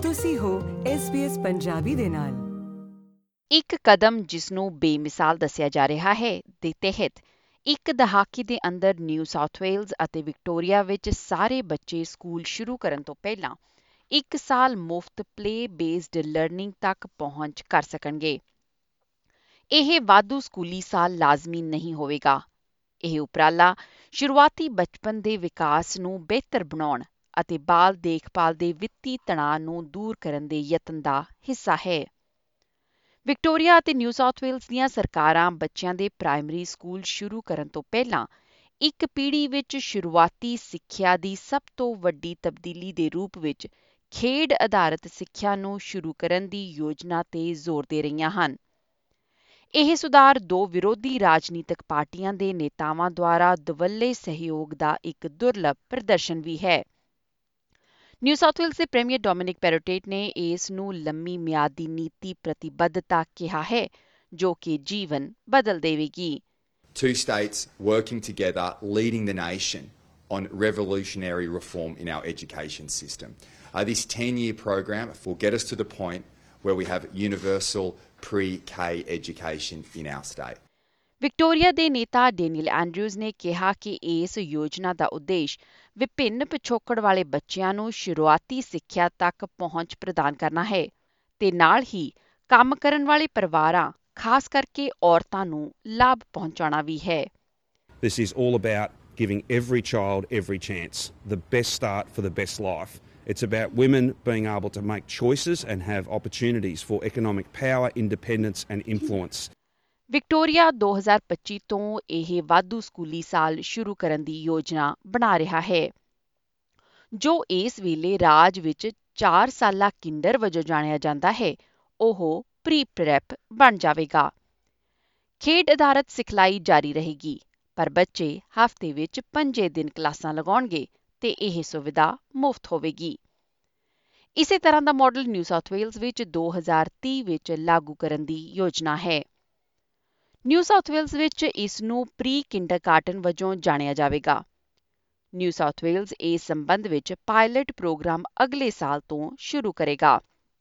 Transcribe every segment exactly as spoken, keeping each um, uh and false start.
ਤੁਸੀਂ ਹੋ S B S Punjabi ਦੇ ਨਾਲ। ਇੱਕ ਕਦਮ ਜਿਸ ਨੂੰ ਬੇਮਿਸਾਲ ਦੱਸਿਆ ਜਾ ਰਿਹਾ ਹੈ ਦੇ ਤਹਿਤ ਇੱਕ ਦਹਾਕੇ ਦੇ ਅੰਦਰ ਨਿਊ ਸਾਊਥ ਵੇਲਜ਼ ਅਤੇ ਵਿਕਟੋਰੀਆ ਵਿੱਚ ਸਾਰੇ ਬੱਚੇ ਸਕੂਲ ਸ਼ੁਰੂ ਕਰਨ ਤੋਂ ਪਹਿਲਾਂ ਇੱਕ ਸਾਲ ਮੁਫਤ ਪਲੇ ਬੇਸਡ ਲਰਨਿੰਗ ਤੱਕ ਪਹੁੰਚ ਕਰ ਸਕਣਗੇ। ਇਹ ਵਾਧੂ ਸਕੂਲੀ ਸਾਲ ਲਾਜ਼ਮੀ ਨਹੀਂ ਹੋਵੇਗਾ। ਇਹ ਉਪਰਾਲਾ ਸ਼ੁਰੂਆਤੀ ਬਚਪਨ ਦੇ ਵਿਕਾਸ ਨੂੰ ਬਿਹਤਰ ਬਣਾਉਣ ਅਤੇ ਬਾਲ ਦੇਖਭਾਲ ਦੇ ਵਿੱਤੀ ਤਣਾਅ ਨੂੰ ਦੂਰ ਕਰਨ ਦੇ ਯਤਨ ਦਾ ਹਿੱਸਾ ਹੈ। ਵਿਕਟੋਰੀਆ ਅਤੇ ਨਿਊ ਸਾਊਥ ਵੇਲਜ਼ ਦੀਆਂ ਸਰਕਾਰਾਂ ਬੱਚਿਆਂ ਦੇ ਪ੍ਰਾਇਮਰੀ ਸਕੂਲ ਸ਼ੁਰੂ ਕਰਨ ਤੋਂ ਪਹਿਲਾਂ ਇੱਕ ਪੀੜ੍ਹੀ ਵਿੱਚ ਸ਼ੁਰੂਆਤੀ ਸਿੱਖਿਆ ਦੀ ਸਭ ਤੋਂ ਵੱਡੀ ਤਬਦੀਲੀ ਦੇ ਰੂਪ ਵਿੱਚ ਖੇਡ ਆਧਾਰਿਤ ਸਿੱਖਿਆ ਨੂੰ ਸ਼ੁਰੂ ਕਰਨ ਦੀ ਯੋਜਨਾ ਤੇ ਜ਼ੋਰ ਦੇ ਰਹੀਆਂ ਹਨ। ਇਹ ਸੁਧਾਰ ਦੋ ਵਿਰੋਧੀ ਰਾਜਨੀਤਿਕ ਪਾਰਟੀਆਂ ਦੇ ਨੇਤਾਵਾਂ ਦੁਆਰਾ ਦੁਵੱਲੇ ਸਹਿਯੋਗ ਦਾ ਇੱਕ ਦੁਰਲੱਭ ਪ੍ਰਦਰਸ਼ਨ ਵੀ ਹੈ। ਨਿਊ ਸਾਊਥ ਵੇਲਜ਼ ਦੇ ਪ੍ਰੀਮੀਅਰ ਡੋਮਿਨਿਕ ਪੈਰੋਟੇਟ ਨੇ ਇਸ ਨੂੰ ਲੰਮੀ ਮਿਆਦ ਦੀ ਨੀਤੀ ਪ੍ਰਤੀਬੱਧਤਾ ਕਿਹਾ ਹੈ ਜੋ ਕਿ ਜੀਵਨ ਬਦਲ ਦੇਵੇਗੀ। Two states working together, leading the nation on revolutionary reform in our education system. Uh, this ten-year program will get us to the point where we have universal pre-K education in our state. Victoria ਦੇ ਨੇਤਾ Daniel Andrews ਨੇ ਕਿਹਾ ਕਿ ਇਸ ਯੋਜਨਾ ਦਾ ਉਦੇਸ਼ ਵਿਭਿੰਨ ਪਿਛੋਕੜ ਵਾਲੇ ਬੱਚਿਆਂ ਨੂੰ ਸ਼ੁਰੂਆਤੀ ਸਿੱਖਿਆ ਤੱਕ ਪਹੁੰਚ ਪ੍ਰਦਾਨ ਕਰਨਾ ਹੈ ਤੇ ਨਾਲ ਹੀ ਕੰਮ ਕਰਨ ਵਾਲੇ ਪਰਿਵਾਰਾਂ, ਖਾਸ ਕਰਕੇ ਔਰਤਾਂ ਨੂੰ ਲਾਭ ਪਹੁੰਚਾਉਣਾ ਵੀ ਹੈ। This is all about giving every child every chance, the best start for the best life. It's about women being able to make choices and have opportunities for economic power, independence and influence. Victoria ਦੋ ਹਜ਼ਾਰ ਪੱਚੀ ਤੋਂ ਇਹ ਵਾਧੂ ਸਕੂਲੀ ਸਾਲ ਸ਼ੁਰੂ ਕਰਨ ਦੀ ਯੋਜਨਾ ਬਣਾ ਰਿਹਾ ਹੈ, ਜੋ ਇਸ ਵੇਲੇ ਰਾਜ ਵਿੱਚ ਚਾਰ ਸਾਲਾ ਕਿੰਡਰ ਵਜੋਂ ਜਾਣਿਆ ਜਾਂਦਾ ਹੈ, ਉਹ ਪ੍ਰੀ ਪ੍ਰੈਪ ਬਣ ਜਾਵੇਗਾ। ਖੇਡ ਆਧਾਰਿਤ ਸਿਖਲਾਈ ਜਾਰੀ ਰਹੇਗੀ, ਪਰ ਬੱਚੇ ਹਫ਼ਤੇ ਵਿੱਚ ਪੰਜੇ ਦਿਨ ਕਲਾਸਾਂ ਲਗਾਉਣਗੇ ਤੇ ਇਹ ਸੁਵਿਧਾ ਮੁਫਤ ਹੋਵੇਗੀ। ਇਸੇ ਤਰ੍ਹਾਂ ਦਾ ਮਾਡਲ ਨਿਊ ਸਾਊਥ ਵੇਲਜ਼ ਵਿੱਚ ਦੋ ਹਜ਼ਾਰ ਤੀਹ ਵਿੱਚ ਲਾਗੂ ਕਰਨ ਦੀ ਯੋਜਨਾ ਹੈ। ਨਿਊ ਸਾਊਥ ਵੇਲਜ਼ ਵਿੱਚ ਇਸ ਨੂੰ ਪ੍ਰੀ ਕਿੰਡਰਗਾਰਟਨ ਵਜੋਂ ਜਾਣਿਆ ਜਾਵੇਗਾ। ਨਿਊ ਸਾਊਥ ਵੇਲਜ਼ ਇਸ ਸੰਬੰਧ ਵਿੱਚ ਪਾਇਲਟ ਪ੍ਰੋਗਰਾਮ ਅਗਲੇ ਸਾਲ ਤੋਂ ਸ਼ੁਰੂ ਕਰੇਗਾ।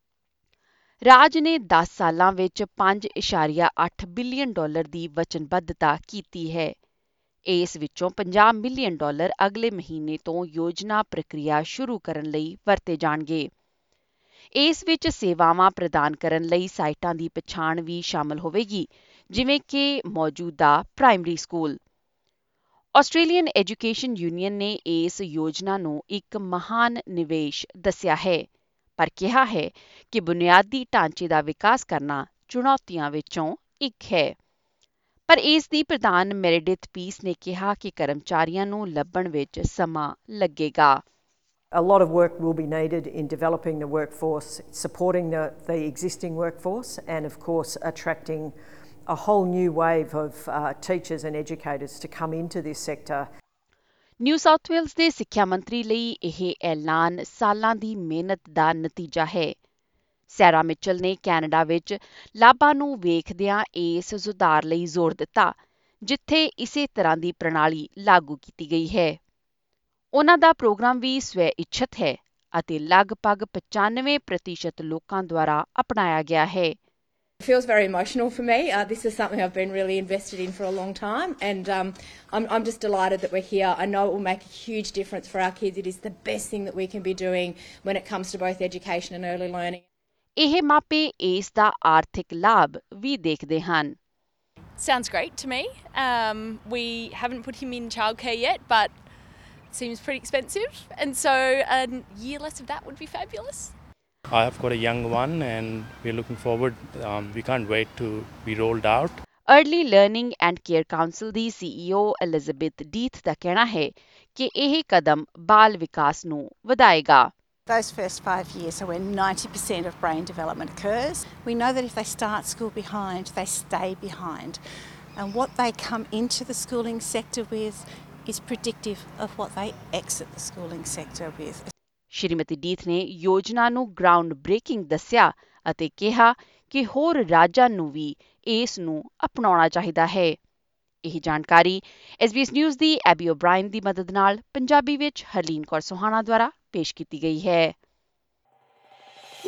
ਰਾਜ ਨੇ ਦਸ ਸਾਲਾਂ ਵਿੱਚ ਪੰਜ ਇਸ਼ਾਰੀਆ ਅੱਠ ਬਿਲੀਅਨ ਡਾਲਰ ਦੀ ਵਚਨਬੱਧਤਾ ਕੀਤੀ ਹੈ। ਇਸ ਵਿੱਚੋਂ ਪੰਜਾਹ ਮਿਲੀਅਨ ਡਾਲਰ ਅਗਲੇ ਮਹੀਨੇ ਤੋਂ ਯੋਜਨਾ ਪ੍ਰਕਿਰਿਆ ਸ਼ੁਰੂ ਕਰਨ ਲਈ ਵਰਤੇ ਜਾਣਗੇ। ਇਸ ਵਿੱਚ ਸੇਵਾਵਾਂ ਪ੍ਰਦਾਨ ਕਰਨ ਲਈ ਸਾਈਟਾਂ ਦੀ ਪਛਾਣ ਵੀ ਸ਼ਾਮਲ ਹੋਵੇਗੀ, ਜਿਵੇਂ ਕਿ ਮੌਜੂਦਾ primary school. Australian education union ਨੇ ਇਸ ਯੋਜਨਾ ਨੂੰ ਇੱਕ ਮਹਾਨ ਨਿਵੇਸ਼ ਦੱਸਿਆ ਹੈ, ਪਰ ਕਿਹਾ ਹੈ ਕਿ ਬੁਨਿਆਦੀ ਢਾਂਚੇ ਦਾ ਵਿਕਾਸ ਕਰਨਾ ਚੁਣੌਤੀਆਂ ਵਿੱਚੋਂ ਇੱਕ ਹੈ। ਪਰ ਇਸ ਦੀ ਪ੍ਰਧਾਨ ਮੈਰੀਡਿਥ ਪੀਸ ਨੇ ਕਿਹਾ ਕਿ ਕਰਮਚਾਰੀਆਂ ਨੂੰ ਲੱਭਣ ਵਿੱਚ ਸਮਾਂ ਲੱਗੇਗਾ। A lot of work will be needed in developing the workforce, supporting the, the existing workforce, and of course attracting a whole new wave of uh, teachers and educators to come into this sector. New South Wales ਦੇ ਸਿੱਖਿਆ ਮੰਤਰੀ ਲਈ ਇਹ ਐਲਾਨ ਸਾਲਾਂ ਦੀ ਮਿਹਨਤ ਦਾ ਨਤੀਜਾ ਹੈ। ਸੈਰਾ ਮਿਚਲ ਨੇ ਕੈਨੇਡਾ ਵਿੱਚ ਲਾਭਾਂ ਨੂੰ ਵੇਖਦਿਆਂ ਇਸ ਸੁਧਾਰ ਲਈ ਜ਼ੋਰ ਦਿੱਤਾ, ਜਿੱਥੇ ਇਸੇ ਤਰ੍ਹਾਂ ਦੀ ਪ੍ਰਣਾਲੀ ਲਾਗੂ ਕੀਤੀ ਗਈ ਹੈ। ਉਹਨਾਂ ਦਾ ਪ੍ਰੋਗਰਾਮ ਵੀ ਸਵੈ ਇੱਛਤ ਹੈ ਅਤੇ ਲਗਭਗ ਪਚਾਨਵੇਂ ਪ੍ਰਤੀਸ਼ਤ ਲੋਕਾਂ ਦੁਆਰਾ ਅਪਣਾਇਆ ਗਿਆ ਹੈ। It feels very emotional for me. Uh, this is something I've been really invested in for a long time, and um, I'm, I'm just delighted that we're here. I know it will make a huge difference for our kids. It is the best thing that we can be doing when it comes to both education and early learning. ਇਹ ਮਾਪੇ ਇਸ ਦਾ ਆਰਥਿਕ ਲਾਭ ਵੀ ਦੇਖਦੇ ਹਨ। Sounds great to me. Um, we haven't put him in childcare yet, but it seems pretty expensive, and so a year less of that would be fabulous. I have got a young one and we're looking forward. Um, we can't wait to be rolled out. Early Learning and Care Council ਦੀ C E O Elizabeth Death ਦਾ ਕਹਿਣਾ ਹੈ ਕਿ ਇਹ ਕਦਮ ਬਾਲ ਵਿਕਾਸ ਨੂੰ ਵਧਾਏਗਾ। Those first five years are when ninety percent of brain development occurs. We know that if they start school behind, they stay behind. And what they come into the schooling sector with is predictive of what they exit the schooling sector with. Shrimati ਡੀਥ ਨੇ ਯੋਜਨਾ ਨੂੰ ground breaking ਦੱਸਿਆ ਅਤੇ ਕਿਹਾ ਕਿ ਹੋਰ ਰਾਜਾਂ ਨੂੰ ਵੀ ਇਸ ਨੂੰ ਅਪਣਾਉਣਾ ਚਾਹੀਦਾ ਹੈ। ਇਹ ਜਾਣਕਾਰੀ ਐਸ ਬੀ ਐਸ ਨਿਊਜ਼ ਦੀ ਐਬੀ ਓਬਰਾਇਨ ਦੀ ਮਦਦ ਨਾਲ ਪੰਜਾਬੀ ਵਿੱਚ ਹਰਲੀਨ ਕੌਰ ਸੋਹਾਣਾ ਦੁਆਰਾ ਪੇਸ਼ ਕੀਤੀ ਗਈ ਹੈ।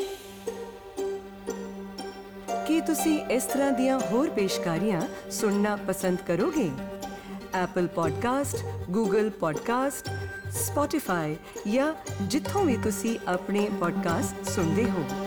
ਕੀ ਤੁਸੀਂ ਇਸ ਤਰ੍ਹਾਂ ਦੀਆਂ ਹੋਰ ਪੇਸ਼ਕਾਰੀਆਂ ਸੁਣਨਾ ਪਸੰਦ ਕਰੋਗੇ? Apple podcast, Google podcast, Spotify ਜਾਂ ਜਿੱਥੋਂ ਵੀ ਤੁਸੀਂ ਆਪਣੇ ਪੋਡਕਾਸਟ ਸੁਣਦੇ ਹੋ।